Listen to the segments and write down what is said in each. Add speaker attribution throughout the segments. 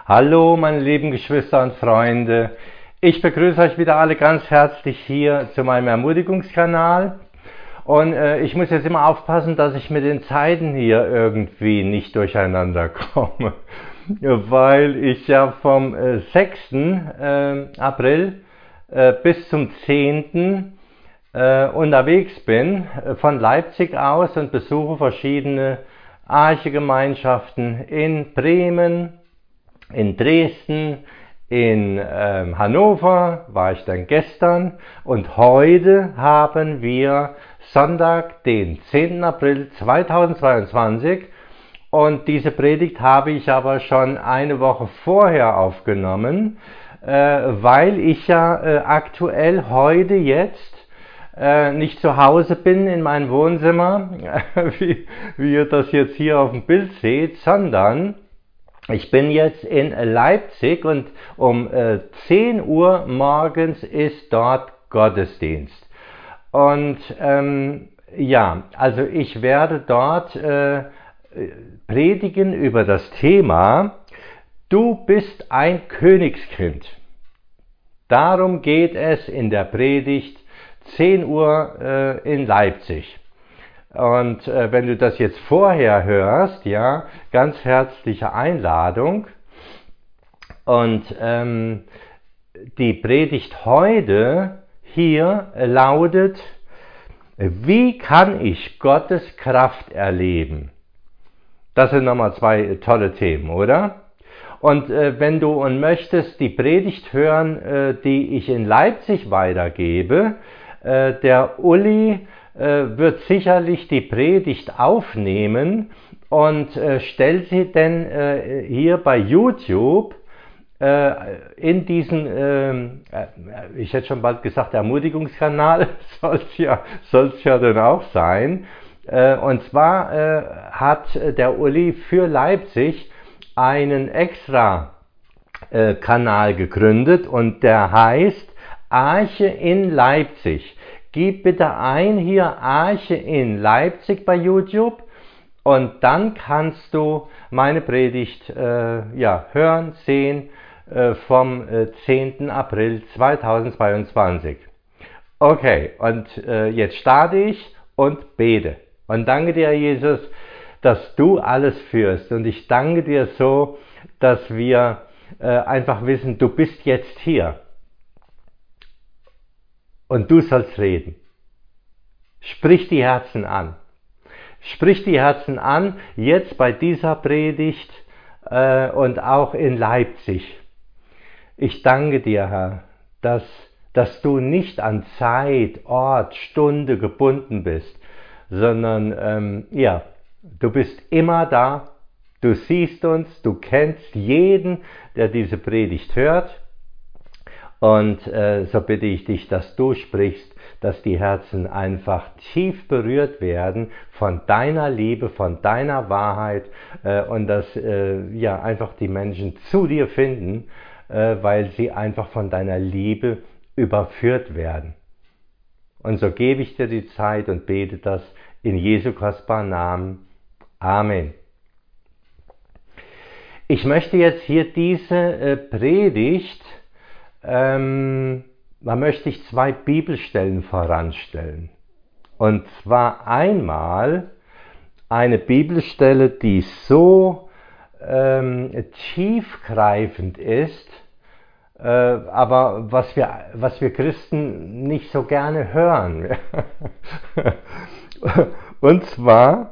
Speaker 1: Hallo meine lieben Geschwister und Freunde, ich begrüße euch wieder alle ganz herzlich hier zu meinem Ermutigungskanal und ich muss jetzt immer aufpassen, dass ich mit den Zeiten hier irgendwie nicht durcheinander komme, weil ich ja vom 6. April bis zum 10. Unterwegs bin von Leipzig aus und besuche verschiedene Archegemeinschaften in Bremen, in Dresden, in Hannover war ich dann gestern und heute haben wir Sonntag, den 10. April 2022 und diese Predigt habe ich aber schon eine Woche vorher aufgenommen, weil ich ja aktuell heute jetzt nicht zu Hause bin in meinem Wohnzimmer, wie ihr das jetzt hier auf dem Bild seht, sondern ich bin jetzt in Leipzig und um 10 Uhr morgens ist dort Gottesdienst. Und ja, also ich werde dort predigen über das Thema, du bist ein Königskind. Darum geht es in der Predigt 10 Uhr in Leipzig. Und wenn du das jetzt vorher hörst, ja, ganz herzliche Einladung. Und die Predigt heute hier lautet, wie kann ich Gottes Kraft erleben? Das sind nochmal zwei tolle Themen, oder? Und wenn du möchtest die Predigt hören, die ich in Leipzig weitergebe, der Uli wird sicherlich die Predigt aufnehmen und stellt sie denn hier bei YouTube in diesen, ich hätte schon bald gesagt, Ermutigungskanal, soll es ja dann auch sein. Und zwar hat der Uli für Leipzig einen extra Kanal gegründet und der heißt Arche in Leipzig. Gib bitte ein hier Arche in Leipzig bei YouTube und dann kannst du meine Predigt ja, hören, sehen vom 10. April 2022. Okay, und jetzt starte ich und bete. Und danke dir, Jesus, dass du alles führst. Und ich danke dir so, dass wir einfach wissen, du bist jetzt hier. Und du sollst reden. Sprich die Herzen an. Sprich die Herzen an, jetzt bei dieser Predigt und auch in Leipzig. Ich danke dir, Herr, dass du nicht an Zeit, Ort, Stunde gebunden bist, sondern ja, du bist immer da, du siehst uns, du kennst jeden, der diese Predigt hört. Und so bitte ich dich, dass du sprichst, dass die Herzen einfach tief berührt werden von deiner Liebe, von deiner Wahrheit und dass ja, einfach die Menschen zu dir finden, weil sie einfach von deiner Liebe überführt werden. Und so gebe ich dir die Zeit und bete das in Jesu kostbaren Namen. Amen. Ich möchte jetzt hier diese Predigt da möchte ich zwei Bibelstellen voranstellen. Und zwar einmal eine Bibelstelle, die so tiefgreifend ist, aber was wir Christen nicht so gerne hören. Und zwar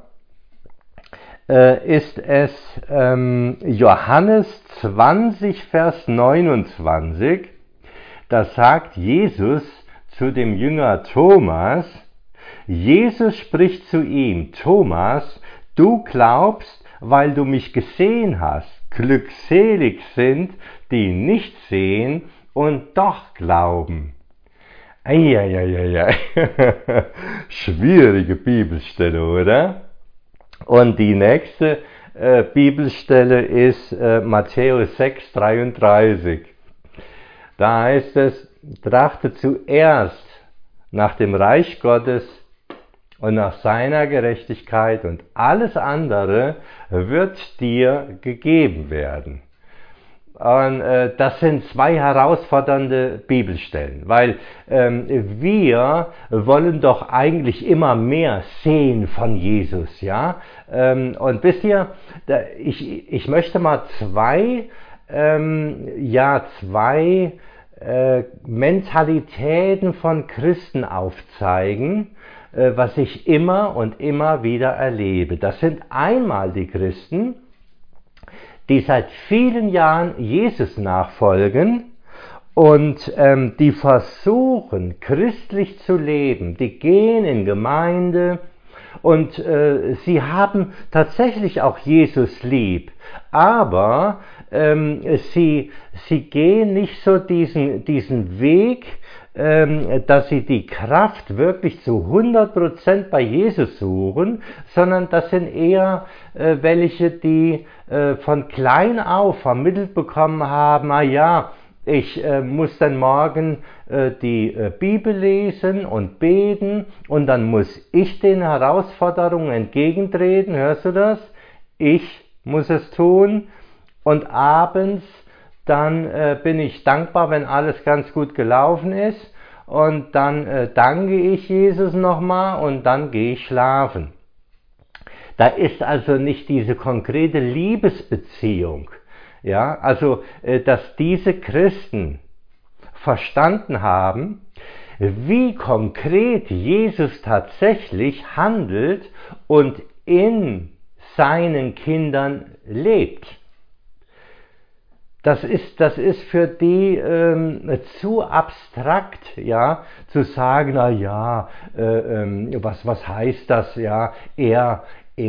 Speaker 1: ist es Johannes 20, Vers 29. Da sagt Jesus zu dem Jünger Thomas, Jesus spricht zu ihm, Thomas, du glaubst, weil du mich gesehen hast. Glückselig sind, die nicht sehen und doch glauben. Eieieiei. Schwierige Bibelstelle, oder? Und die nächste Bibelstelle ist Matthäus 6, 33. Da heißt es, trachte zuerst nach dem Reich Gottes und nach seiner Gerechtigkeit und alles andere wird dir gegeben werden. Und das sind zwei herausfordernde Bibelstellen, weil wir wollen doch eigentlich immer mehr sehen von Jesus, ja. Und wisst ihr, ich möchte mal zwei Mentalitäten von Christen aufzeigen, was ich immer und immer wieder erlebe. Das sind einmal die Christen, die seit vielen Jahren Jesus nachfolgen und die versuchen, christlich zu leben. Die gehen in Gemeinde und sie haben tatsächlich auch Jesus lieb, aber sie gehen nicht so diesen Weg, dass sie die Kraft wirklich zu 100% bei Jesus suchen, sondern das sind eher welche, die von klein auf vermittelt bekommen haben, ich muss dann morgen die Bibel lesen und beten und dann muss ich den Herausforderungen entgegentreten, hörst du das? Ich muss es tun und abends dann bin ich dankbar, wenn alles ganz gut gelaufen ist und dann danke ich Jesus nochmal und dann gehe ich schlafen. Da ist also nicht diese konkrete Liebesbeziehung, ja, also dass diese Christen verstanden haben, wie konkret Jesus tatsächlich handelt und in seinen Kindern lebt. Das ist für die zu abstrakt, ja, zu sagen, was heißt das, ja, er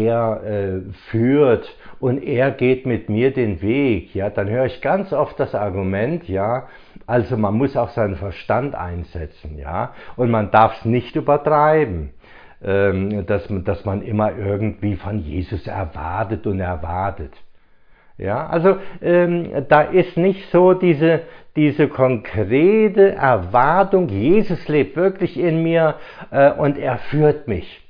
Speaker 1: führt und er geht mit mir den Weg, ja, dann höre ich ganz oft das Argument, ja, also man muss auch seinen Verstand einsetzen, ja, und man darf es nicht übertreiben, dass man immer irgendwie von Jesus erwartet. Ja, also da ist nicht so diese konkrete Erwartung, Jesus lebt wirklich in mir und er führt mich.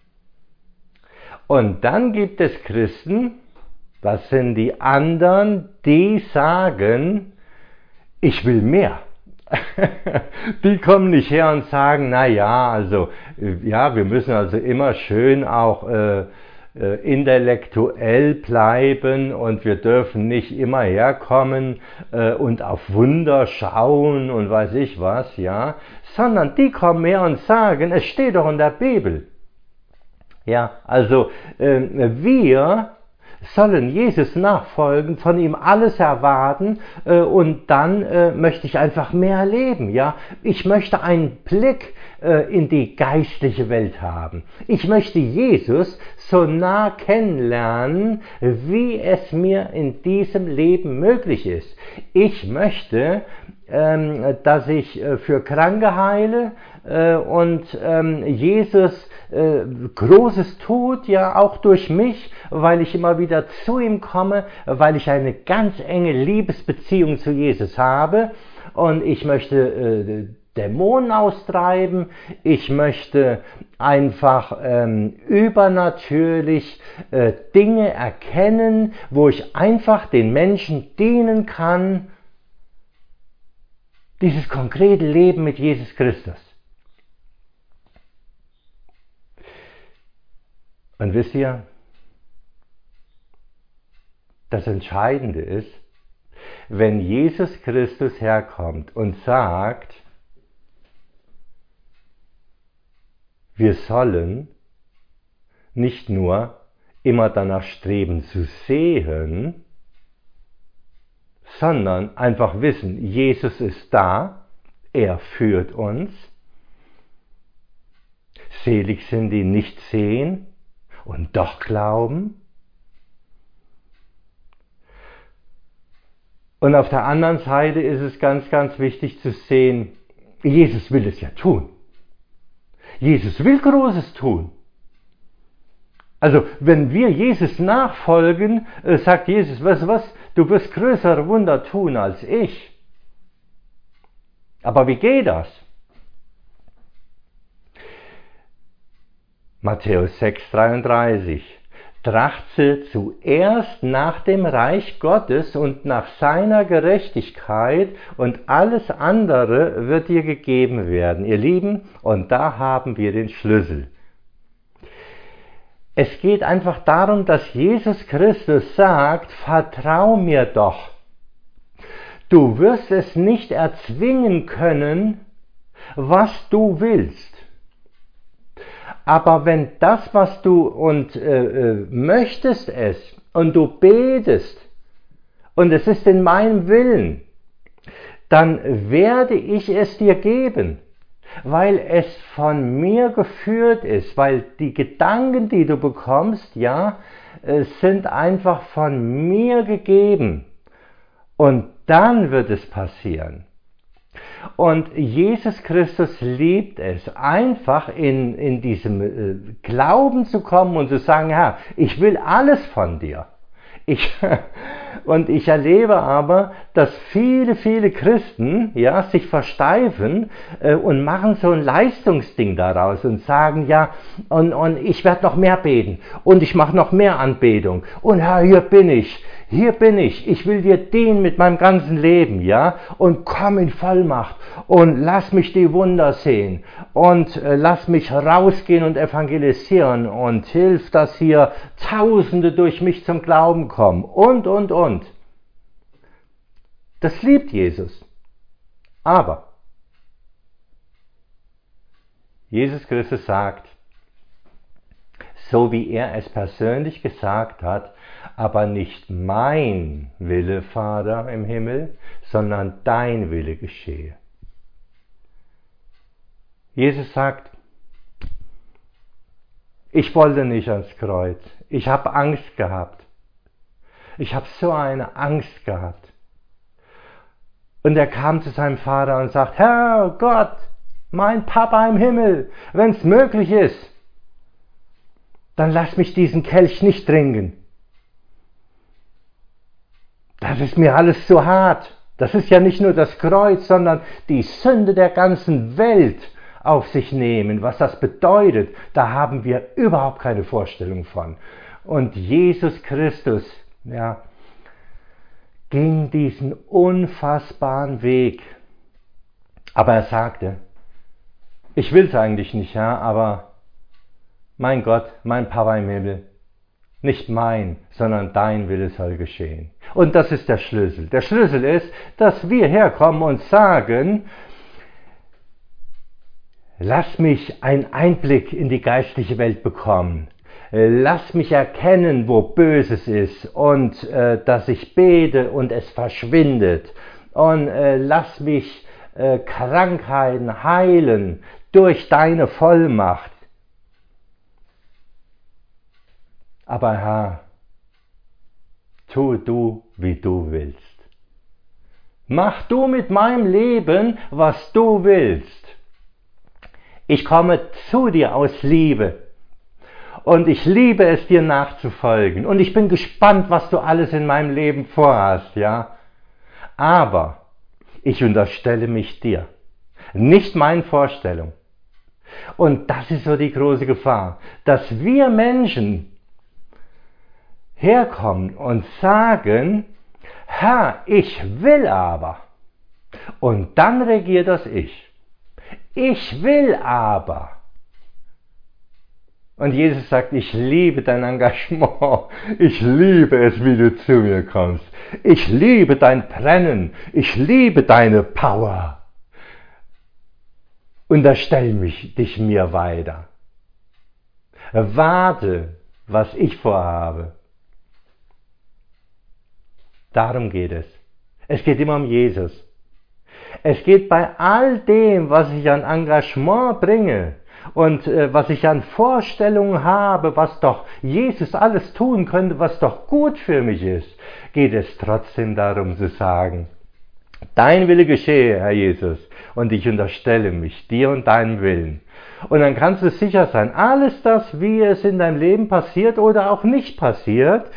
Speaker 1: Und dann gibt es Christen, das sind die anderen, die sagen, ich will mehr. Die kommen nicht her und sagen, wir müssen also immer schön auch intellektuell bleiben und wir dürfen nicht immer herkommen und auf Wunder schauen und weiß ich was, ja, sondern die kommen her und sagen, es steht doch in der Bibel. Ja, also wir sollen Jesus nachfolgen, von ihm alles erwarten und dann möchte ich einfach mehr leben, ja. Ich möchte einen Blick in die geistliche Welt haben. Ich möchte Jesus so nah kennenlernen, wie es mir in diesem Leben möglich ist. Ich möchte, dass ich für Kranke heile und Jesus Großes tut, ja auch durch mich, weil ich immer wieder zu ihm komme, weil ich eine ganz enge Liebesbeziehung zu Jesus habe und ich möchte Dämonen austreiben, ich möchte einfach übernatürlich Dinge erkennen, wo ich einfach den Menschen dienen kann, dieses konkrete Leben mit Jesus Christus. Und wisst ihr, das Entscheidende ist, wenn Jesus Christus herkommt und sagt, wir sollen nicht nur immer danach streben zu sehen, sondern einfach wissen, Jesus ist da, er führt uns. Selig sind die nicht sehen und doch glauben. Und auf der anderen Seite ist es ganz, ganz wichtig zu sehen, Jesus will es ja tun. Jesus will Großes tun. Also wenn wir Jesus nachfolgen, sagt Jesus, weißt du was, du wirst größere Wunder tun als ich. Aber wie geht das? Matthäus 6,33. Trachte zuerst nach dem Reich Gottes und nach seiner Gerechtigkeit und alles andere wird dir gegeben werden. Ihr Lieben, und da haben wir den Schlüssel. Es geht einfach darum, dass Jesus Christus sagt, vertrau mir doch. Du wirst es nicht erzwingen können, was du willst. Aber wenn das, was du möchtest es und du betest und es ist in meinem Willen, dann werde ich es dir geben, weil es von mir geführt ist, weil die Gedanken, die du bekommst, sind einfach von mir gegeben. Und dann wird es passieren. Und Jesus Christus liebt es, einfach in diesem Glauben zu kommen und zu sagen, Herr, ich will alles von dir. Und ich erlebe aber, dass viele, viele Christen sich versteifen und machen so ein Leistungsding daraus und sagen, und ich werde noch mehr beten und ich mache noch mehr Anbetung und Herr, hier bin ich will dir dienen mit meinem ganzen Leben, und komm in Vollmacht und lass mich die Wunder sehen und lass mich rausgehen und evangelisieren und hilf, dass hier Tausende durch mich zum Glauben kommen und. Das liebt Jesus. Aber Jesus Christus sagt, so wie er es persönlich gesagt hat, aber nicht mein Wille, Vater im Himmel, sondern dein Wille geschehe. Jesus sagt, ich wollte nicht ans Kreuz. Ich habe Angst gehabt. Ich habe so eine Angst gehabt. Und er kam zu seinem Vater und sagt, Herr Gott, mein Papa im Himmel, wenn es möglich ist, dann lass mich diesen Kelch nicht trinken. Das ist mir alles zu hart. Das ist ja nicht nur das Kreuz, sondern die Sünde der ganzen Welt auf sich nehmen. Was das bedeutet, da haben wir überhaupt keine Vorstellung von. Und Jesus Christus, ging diesen unfassbaren Weg. Aber er sagte, ich will es eigentlich nicht, aber mein Gott, mein Papa im Himmel, nicht mein, sondern dein Wille soll geschehen. Und das ist der Schlüssel. Der Schlüssel ist, dass wir herkommen und sagen, lass mich einen Einblick in die geistliche Welt bekommen. Lass mich erkennen, wo Böses ist und dass ich bete und es verschwindet. Und lass mich Krankheiten heilen durch deine Vollmacht. Aber Herr, tu du, wie du willst. Mach du mit meinem Leben, was du willst. Ich komme zu dir aus Liebe. Und ich liebe es, dir nachzufolgen. Und ich bin gespannt, was du alles in meinem Leben vorhast, Aber ich unterstelle mich dir. Nicht meinen Vorstellungen. Und das ist so die große Gefahr, dass wir Menschen herkommen und sagen, Herr, ich will aber. Und dann regiert das Ich. Ich will aber. Und Jesus sagt, ich liebe dein Engagement. Ich liebe es, wie du zu mir kommst. Ich liebe dein Brennen. Ich liebe deine Power. Unterstell dich mir weiter. Warte, was ich vorhabe. Darum geht es. Es geht immer um Jesus. Es geht bei all dem, was ich an Engagement bringe und was ich an Vorstellungen habe, was doch Jesus alles tun könnte, was doch gut für mich ist, geht es trotzdem darum zu sagen, dein Wille geschehe, Herr Jesus, und ich unterstelle mich dir und deinem Willen. Und dann kannst du sicher sein, alles das, wie es in deinem Leben passiert oder auch nicht passiert,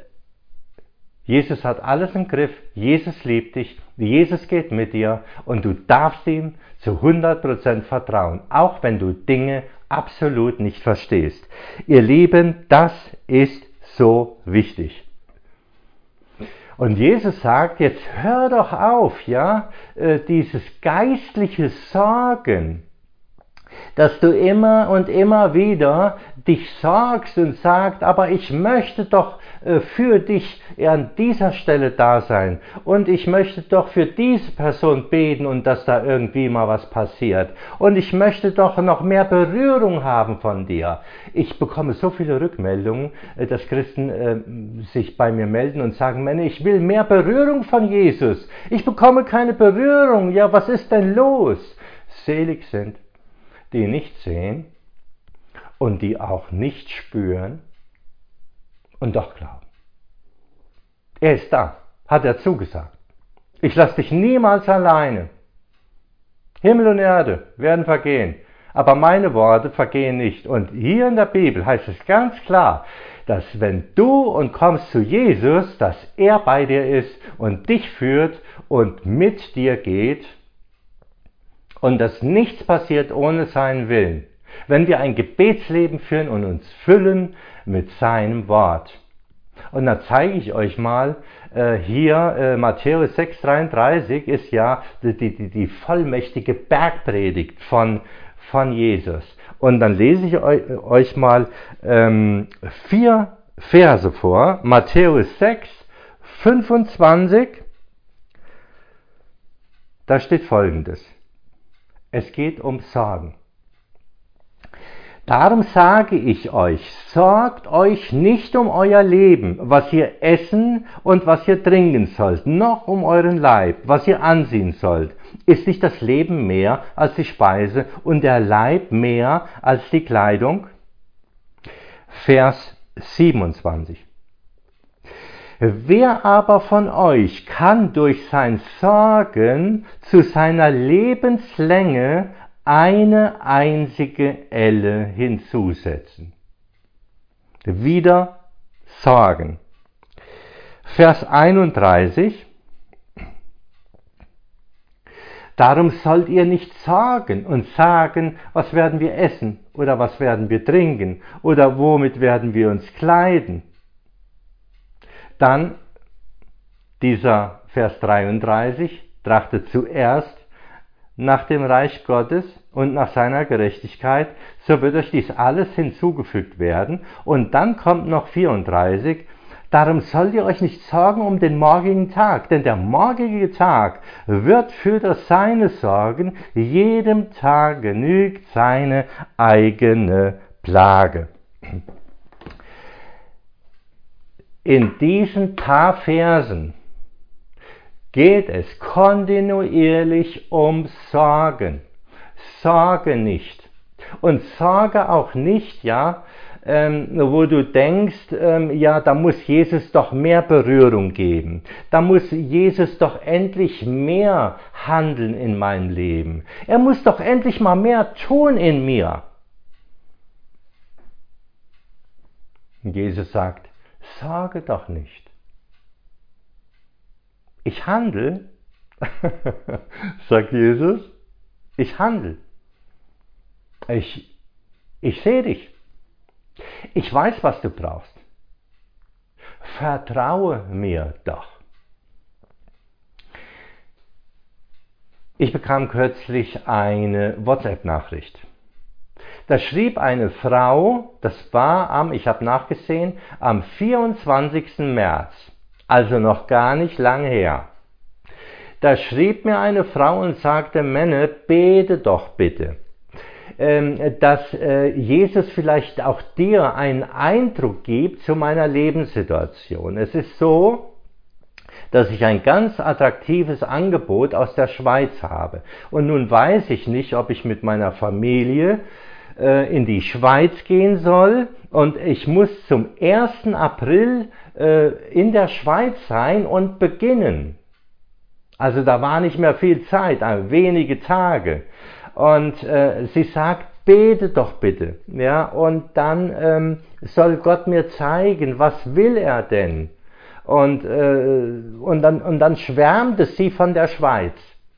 Speaker 1: Jesus hat alles im Griff, Jesus liebt dich, Jesus geht mit dir und du darfst ihm zu 100% vertrauen, auch wenn du Dinge absolut nicht verstehst. Ihr Lieben, das ist so wichtig. Und Jesus sagt, jetzt hör doch auf, ja, dieses geistliche Sorgen, dass du immer und immer wieder dich sorgst und sagst, aber ich möchte doch für dich an dieser Stelle da sein und ich möchte doch für diese Person beten und dass da irgendwie mal was passiert und ich möchte doch noch mehr Berührung haben von dir. Ich bekomme so viele Rückmeldungen, dass Christen sich bei mir melden und sagen, Mensch, ich will mehr Berührung von Jesus. Ich bekomme keine Berührung. Ja, was ist denn los? Selig sind, die nicht sehen und die auch nicht spüren und doch glauben. Er ist da, hat er zugesagt. Ich lasse dich niemals alleine. Himmel und Erde werden vergehen, aber meine Worte vergehen nicht. Und hier in der Bibel heißt es ganz klar, dass wenn du und kommst zu Jesus, dass er bei dir ist und dich führt und mit dir geht, und dass nichts passiert ohne seinen Willen, wenn wir ein Gebetsleben führen und uns füllen mit seinem Wort. Und da zeige ich euch mal, hier Matthäus 6,33 ist ja die vollmächtige Bergpredigt von Jesus. Und dann lese ich euch mal 4 Verse vor, Matthäus 6, 25, da steht Folgendes. Es geht um Sorgen. Darum sage ich euch, sorgt euch nicht um euer Leben, was ihr essen und was ihr trinken sollt, noch um euren Leib, was ihr anziehen sollt. Ist nicht das Leben mehr als die Speise und der Leib mehr als die Kleidung? Vers 27. Wer aber von euch kann durch sein Sorgen zu seiner Lebenslänge eine einzige Elle hinzusetzen? Wieder Sorgen. Vers 31. Darum sollt ihr nicht sorgen und sagen, was werden wir essen oder was werden wir trinken oder womit werden wir uns kleiden. Dann dieser Vers 33, trachtet zuerst nach dem Reich Gottes und nach seiner Gerechtigkeit, so wird euch dies alles hinzugefügt werden. Und dann kommt noch 34, darum sollt ihr euch nicht sorgen um den morgigen Tag, denn der morgige Tag wird für das Seine sorgen, jedem Tag genügt seine eigene Plage. In diesen paar Versen geht es kontinuierlich um Sorgen. Sorge nicht. Und sorge auch nicht, ja, wo du denkst, ja, da muss Jesus doch mehr Berührung geben. Da muss Jesus doch endlich mehr handeln in meinem Leben. Er muss doch endlich mal mehr tun in mir. Und Jesus sagt, sorge doch nicht. Ich handle, sagt Jesus, ich handle. Ich sehe dich. Ich weiß, was du brauchst. Vertraue mir doch. Ich bekam kürzlich eine WhatsApp-Nachricht. Da schrieb eine Frau, das war ich habe nachgesehen, am 24. März, also noch gar nicht lange her. Da schrieb mir eine Frau und sagte, Männer, bete doch bitte, dass Jesus vielleicht auch dir einen Eindruck gibt zu meiner Lebenssituation. Es ist so, dass ich ein ganz attraktives Angebot aus der Schweiz habe. Und nun weiß ich nicht, ob ich mit meiner Familie in die Schweiz gehen soll und ich muss zum 1. April in der Schweiz sein und beginnen. Also da war nicht mehr viel Zeit, wenige Tage. Und sie sagt, bete doch bitte. Ja, und dann soll Gott mir zeigen, was will er denn? Und dann schwärmte sie von der Schweiz.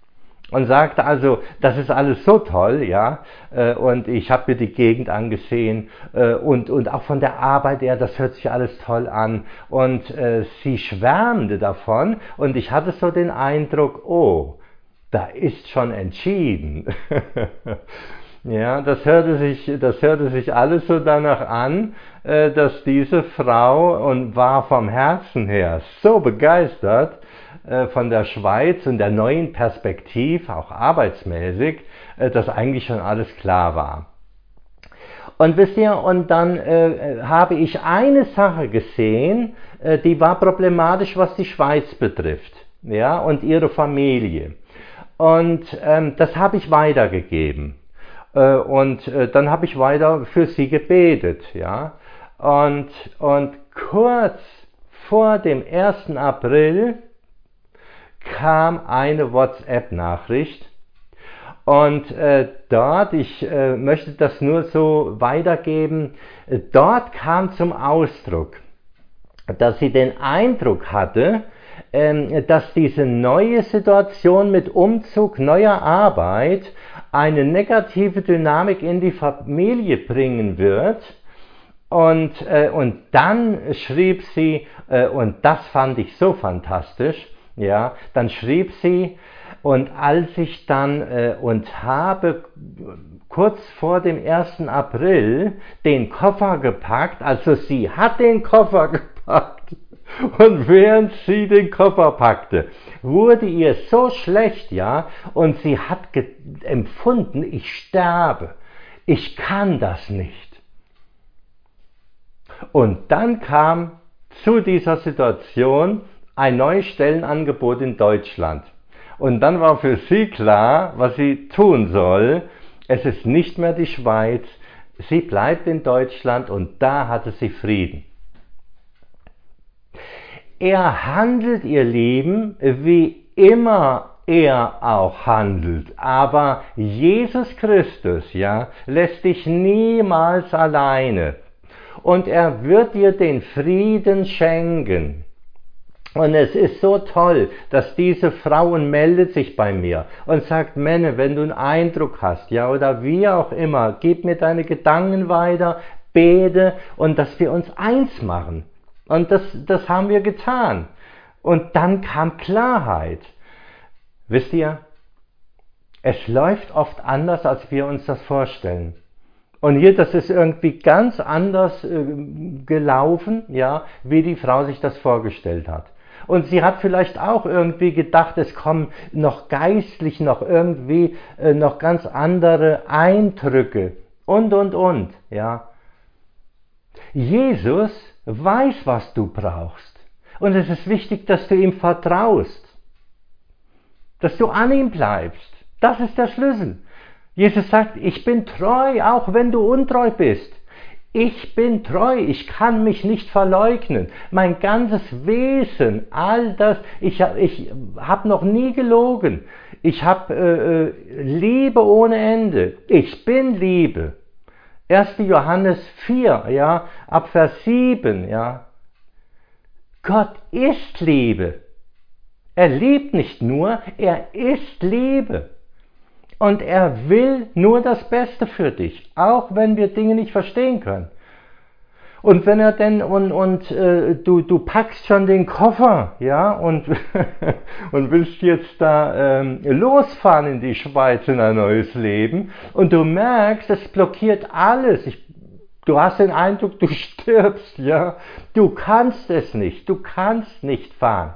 Speaker 1: und sagte also, das ist alles so toll, ja, und ich habe mir die Gegend angesehen und auch von der Arbeit her, das hört sich alles toll an und sie schwärmte davon und ich hatte so den Eindruck, oh, da ist schon entschieden. Ja, das hörte sich alles so danach an, dass diese Frau und war vom Herzen her so begeistert von der Schweiz und der neuen Perspektive, auch arbeitsmäßig, dass eigentlich schon alles klar war. Und wisst ihr, und dann habe ich eine Sache gesehen, die war problematisch, was die Schweiz betrifft, ja, und ihre Familie. Und das habe ich weitergegeben. Und dann habe ich weiter für sie gebetet, ja. Und kurz vor dem 1. April kam eine WhatsApp-Nachricht und dort, ich möchte das nur so weitergeben, dort kam zum Ausdruck, dass sie den Eindruck hatte, dass diese neue Situation mit Umzug, neuer Arbeit eine negative Dynamik in die Familie bringen wird. Und dann schrieb sie, und das fand ich so fantastisch, ja, dann schrieb sie, und als ich dann und habe kurz vor dem 1. April den Koffer gepackt, also sie hat den Koffer gepackt, und während sie den Koffer packte, wurde ihr so schlecht, ja, und sie hat empfunden, ich sterbe, ich kann das nicht. Und dann kam zu dieser Situation ein neues Stellenangebot in Deutschland. Und dann war für sie klar, was sie tun soll. Es ist nicht mehr die Schweiz, sie bleibt in Deutschland und da hatte sie Frieden. Er handelt, ihr Lieben, wie immer er auch handelt. Aber Jesus Christus, ja, lässt dich niemals alleine. Und er wird dir den Frieden schenken. Und es ist so toll, dass diese Frau meldet sich bei mir und sagt, Menne, wenn du einen Eindruck hast, ja, oder wie auch immer, gib mir deine Gedanken weiter, bete und dass wir uns eins machen. Und das haben wir getan. Und dann kam Klarheit. Wisst ihr, es läuft oft anders, als wir uns das vorstellen. Und hier, das ist irgendwie ganz anders gelaufen, ja, wie die Frau sich das vorgestellt hat. Und sie hat vielleicht auch irgendwie gedacht, es kommen noch geistlich, noch irgendwie, noch ganz andere Eindrücke und, ja. Jesus weiß, was du brauchst. Und es ist wichtig, dass du ihm vertraust. Dass du an ihm bleibst. Das ist der Schlüssel. Jesus sagt, ich bin treu, auch wenn du untreu bist. Ich bin treu, ich kann mich nicht verleugnen. Mein ganzes Wesen, all das, ich hab noch nie gelogen. Ich habe Liebe ohne Ende. Ich bin Liebe. 1. Johannes 4, ja, ab Vers 7, ja. Gott ist Liebe. Er liebt nicht nur, er ist Liebe. Und er will nur das Beste für dich, auch wenn wir Dinge nicht verstehen können. Und wenn er denn, du packst schon den Koffer, ja, und willst jetzt da losfahren in die Schweiz in ein neues Leben, und du merkst, es blockiert alles. Du hast den Eindruck, du stirbst, ja. Du kannst es nicht, du kannst nicht fahren.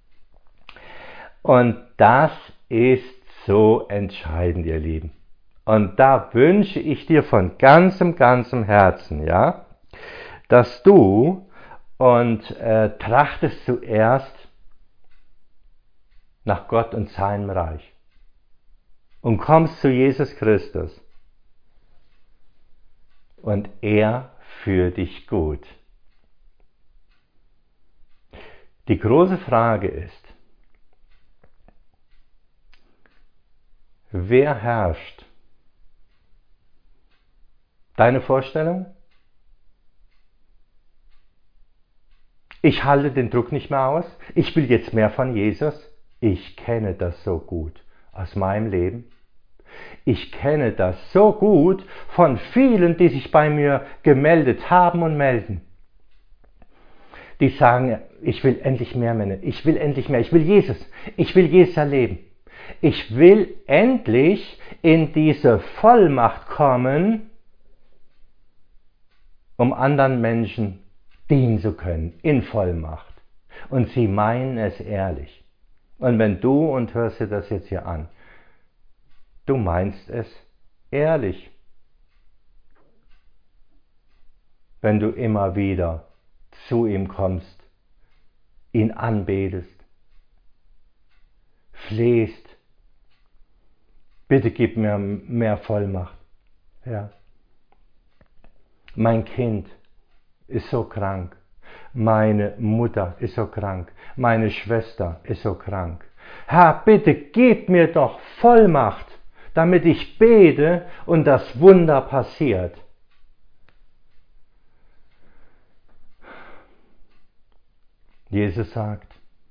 Speaker 1: Und das ist so entscheidend, ihr Lieben. Und da wünsche ich dir von ganzem Herzen, ja, dass du trachtest zuerst nach Gott und seinem Reich und kommst zu Jesus Christus und er führt dich gut. Die große Frage ist, wer herrscht? Deine Vorstellung? Ich halte den Druck nicht mehr aus. Ich will jetzt mehr von Jesus. Ich kenne das so gut. aus meinem Leben? Ich kenne das so gut von vielen, die sich bei mir gemeldet haben und melden. Die sagen, ich will endlich mehr Männer, ich will endlich mehr, ich will Jesus erleben. Ich will endlich in diese Vollmacht kommen, um anderen Menschen dienen zu können, in Vollmacht. Und sie meinen es ehrlich. Und wenn du, und hörst dir das jetzt hier an, du meinst es ehrlich, wenn du immer wieder zu ihm kommst, ihn anbetest, flehst, bitte gib mir mehr Vollmacht. Ja. Mein Kind ist so krank, meine Mutter ist so krank, meine Schwester ist so krank. Herr, bitte gib mir doch Vollmacht, damit ich bete und das Wunder passiert. Jesus sagt,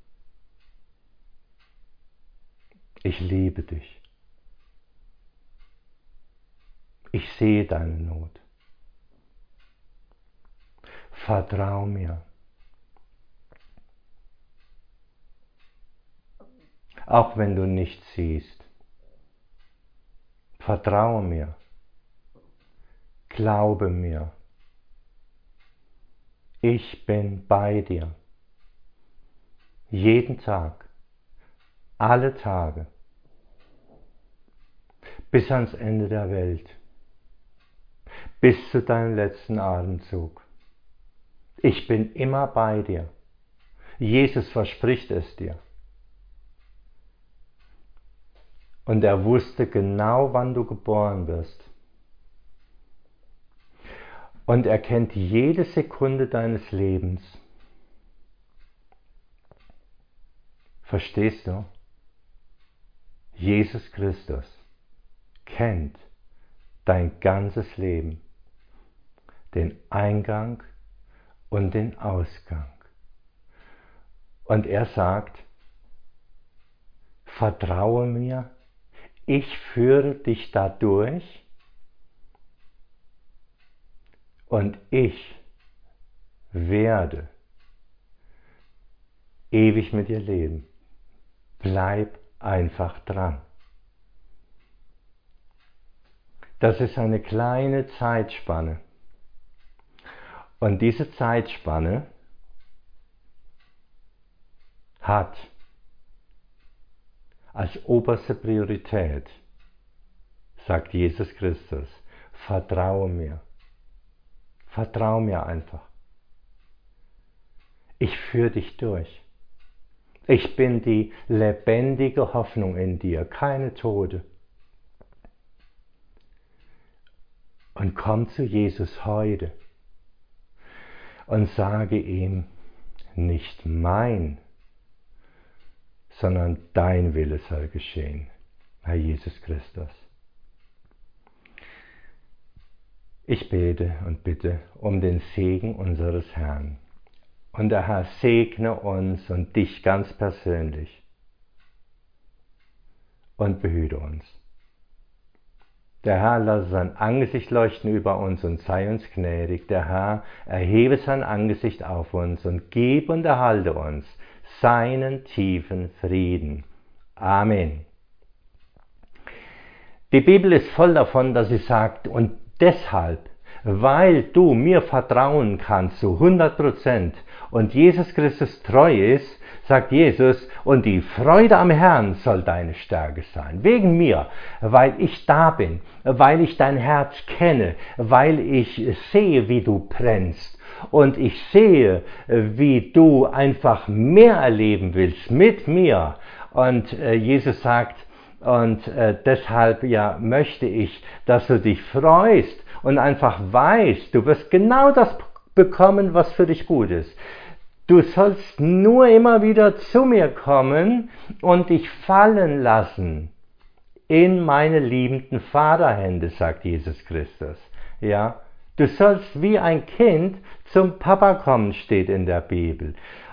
Speaker 1: ich liebe dich. Ich sehe deine Not. Vertrau mir. Auch wenn du nichts siehst. Vertraue mir. Glaube mir. Ich bin bei dir. Jeden Tag. Alle Tage. Bis ans Ende der Welt. Bis zu deinem letzten Atemzug. Ich bin immer bei dir. Jesus verspricht es dir. Und er wusste genau, wann du geboren wirst. Und er kennt jede Sekunde deines Lebens. Verstehst du? Jesus Christus kennt dein ganzes Leben, den Eingang und den Ausgang. Und er sagt, vertraue mir, ich führe dich dadurch und ich werde ewig mit dir leben. Bleib einfach dran. Das ist eine kleine Zeitspanne. Und diese Zeitspanne hat als oberste Priorität, sagt Jesus Christus, vertraue mir. Vertraue mir einfach. Ich führe dich durch. Ich bin die lebendige Hoffnung in dir, keine Tode. Und komm zu Jesus heute und sage ihm, nicht mein, sondern dein Wille soll geschehen, Herr Jesus Christus. Ich bete und bitte um den Segen unseres Herrn. Und der Herr segne uns und dich ganz persönlich und behüte uns. Der Herr lasse sein Angesicht leuchten über uns und sei uns gnädig. Der Herr erhebe sein Angesicht auf uns und gib und erhalte uns seinen tiefen Frieden. Amen. Die Bibel ist voll davon, dass sie sagt, und deshalb, weil du mir vertrauen kannst zu 100% und Jesus Christus treu ist, sagt Jesus, und die Freude am Herrn soll deine Stärke sein. Wegen mir, weil ich da bin, weil ich dein Herz kenne, weil ich sehe, wie du brennst. Und ich sehe, wie du einfach mehr erleben willst mit mir. Und Jesus sagt, und deshalb ja möchte ich, dass du dich freust und einfach weißt, du wirst genau das bekommen, was für dich gut ist. Du sollst nur immer wieder zu mir kommen und dich fallen lassen in meine liebenden Vaterhände, sagt Jesus Christus. Ja, du sollst wie ein Kind zum Papa kommen, steht in der Bibel.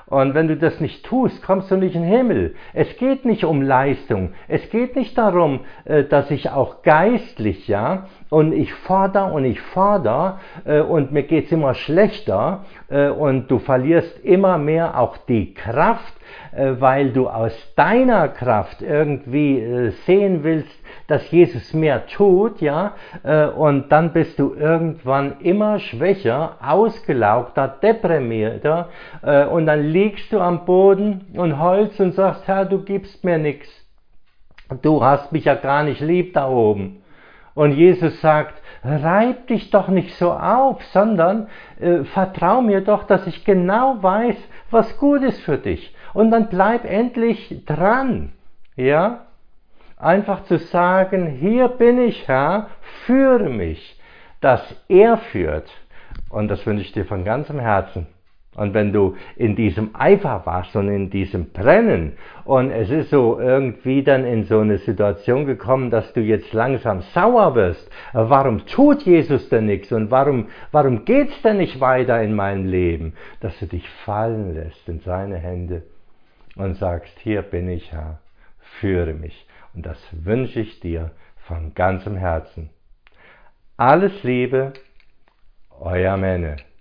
Speaker 1: Und wenn du das nicht tust, kommst du nicht in den Himmel. Es geht nicht um Leistung. Es geht nicht darum, dass ich auch geistlich, ja, und ich fordere und mir geht's immer schlechter und du verlierst immer mehr auch die Kraft, weil du aus deiner Kraft irgendwie sehen willst, dass Jesus mehr tut, ja, und dann bist du irgendwann immer schwächer, ausgelaugter, deprimierter, und dann liegst du am Boden und heulst und sagst, Herr, du gibst mir nichts. Du hast mich ja gar nicht lieb da oben. Und Jesus sagt, reib dich doch nicht so auf, sondern vertrau mir doch, dass ich genau weiß, was gut ist für dich. Und dann bleib endlich dran, ja? Einfach zu sagen, hier bin ich, Herr, führe mich, dass er führt. Und das wünsche ich dir von ganzem Herzen. Und wenn du in diesem Eifer warst und in diesem Brennen und es ist so irgendwie dann in so eine Situation gekommen, dass du jetzt langsam sauer wirst, warum tut Jesus denn nichts und warum geht's denn nicht weiter in meinem Leben, dass du dich fallen lässt in seine Hände und sagst, hier bin ich, Herr, führe mich. Und das wünsche ich dir von ganzem Herzen. Alles Liebe, euer Menne.